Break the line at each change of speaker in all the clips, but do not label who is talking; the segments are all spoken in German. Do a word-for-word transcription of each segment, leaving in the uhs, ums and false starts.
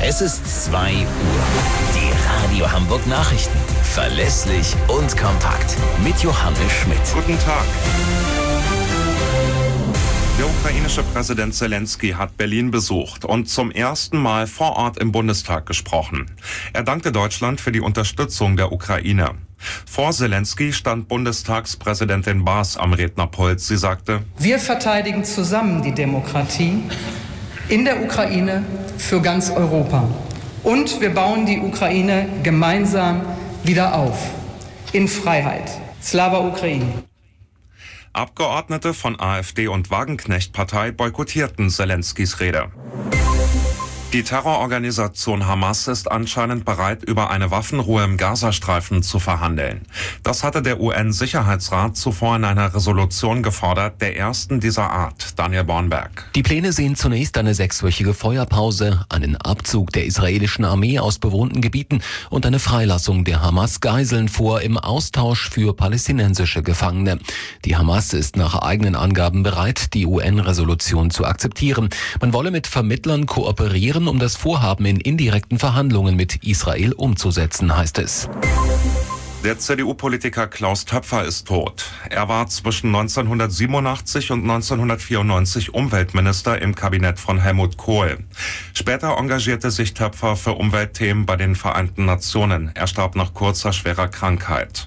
Es ist zwei Uhr. Die Radio Hamburg Nachrichten. Verlässlich und kompakt. Mit Johannes Schmidt.
Guten Tag. Der ukrainische Präsident Zelensky hat Berlin besucht und zum ersten Mal vor Ort im Bundestag gesprochen. Er dankte Deutschland für die Unterstützung der Ukraine. Vor Zelensky stand Bundestagspräsidentin Baas am Rednerpult. Sie sagte:
Wir verteidigen zusammen die Demokratie in der Ukraine für ganz Europa. Und wir bauen die Ukraine gemeinsam wieder auf. In Freiheit. Slava Ukraini.
Abgeordnete von AfD und Wagenknecht-Partei boykottierten Zelenskys Rede. Die Terrororganisation Hamas ist anscheinend bereit, über eine Waffenruhe im Gazastreifen zu verhandeln. Das hatte der U N-Sicherheitsrat zuvor in einer Resolution gefordert, der ersten dieser Art. Daniel Bornberg.
Die Pläne sehen zunächst eine sechswöchige Feuerpause, einen Abzug der israelischen Armee aus bewohnten Gebieten und eine Freilassung der Hamas-Geiseln vor im Austausch für palästinensische Gefangene. Die Hamas ist nach eigenen Angaben bereit, die U N-Resolution zu akzeptieren. Man wolle mit Vermittlern kooperieren, um das Vorhaben in indirekten Verhandlungen mit Israel umzusetzen, heißt es.
Der C D U-Politiker Klaus Töpfer ist tot. Er war zwischen neunzehnhundertsiebenundachtzig und neunzehnhundertvierundneunzig Umweltminister im Kabinett von Helmut Kohl. Später engagierte sich Töpfer für Umweltthemen bei den Vereinten Nationen. Er starb nach kurzer, schwerer Krankheit.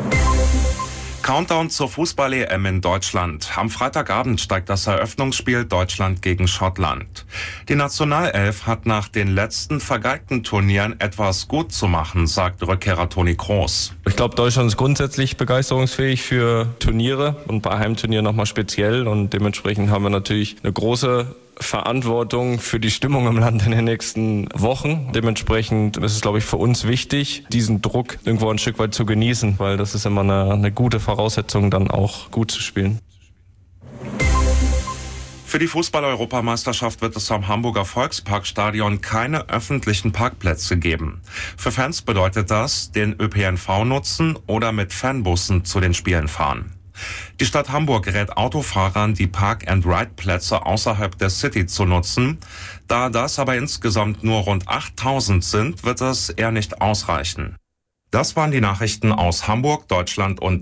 Countdown zur Fußball-E M in Deutschland. Am Freitagabend steigt das Eröffnungsspiel Deutschland gegen Schottland. Die Nationalelf hat nach den letzten vergeigten Turnieren etwas gut zu machen, sagt Rückkehrer Toni Kroos.
Ich glaube, Deutschland ist grundsätzlich begeisterungsfähig für Turniere und bei Heimturnieren nochmal speziell. Und dementsprechend haben wir natürlich eine große Verantwortung für die Stimmung im Land in den nächsten Wochen. Dementsprechend ist es, glaube ich, für uns wichtig, diesen Druck irgendwo ein Stück weit zu genießen, weil das ist immer eine, eine gute Voraussetzung, dann auch gut zu spielen.
Für die Fußball-Europameisterschaft wird es am Hamburger Volksparkstadion keine öffentlichen Parkplätze geben. Für Fans bedeutet das, den Ö P N V nutzen oder mit Fanbussen zu den Spielen fahren. Die Stadt Hamburg rät Autofahrern, die Park-and-Ride-Plätze außerhalb der City zu nutzen. Da das aber insgesamt nur rund achttausend sind, wird das eher nicht ausreichen. Das waren die Nachrichten aus Hamburg, Deutschland und